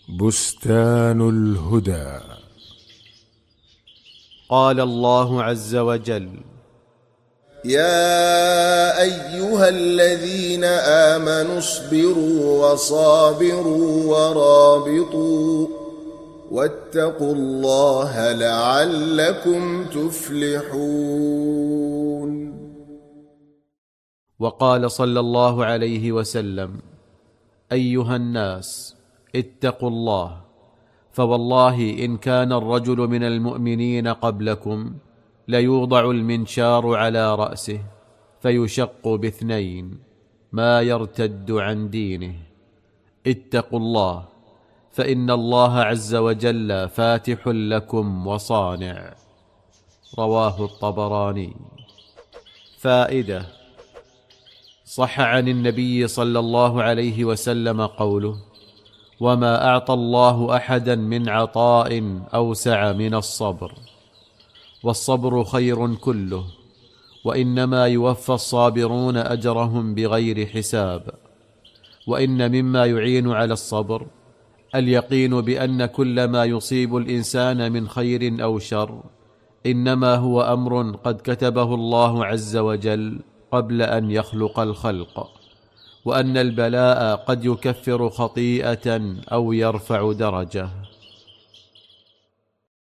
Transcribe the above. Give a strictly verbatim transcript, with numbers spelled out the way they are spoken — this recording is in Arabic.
بستان الهدى. قال الله عز وجل: يا أيها الذين آمنوا اصبروا وصابروا ورابطوا واتقوا الله لعلكم تفلحون. وقال صلى الله عليه وسلم: أيها الناس اتقوا الله، فوالله إن كان الرجل من المؤمنين قبلكم ليوضع المنشار على رأسه فيشق باثنين ما يرتد عن دينه. اتقوا الله، فإن الله عز وجل فاتح لكم وصانع. رواه الطبراني. فائدة: صح عن النبي صلى الله عليه وسلم قوله: وما أعطى الله أحدا من عطاء أوسع من الصبر، والصبر خير كله، وإنما يوفى الصابرون أجرهم بغير حساب. وإن مما يعين على الصبر اليقين بأن كل ما يصيب الإنسان من خير أو شر إنما هو أمر قد كتبه الله عز وجل قبل أن يخلق الخلق، وأن البلاء قد يكفر خطيئة أو يرفع درجة.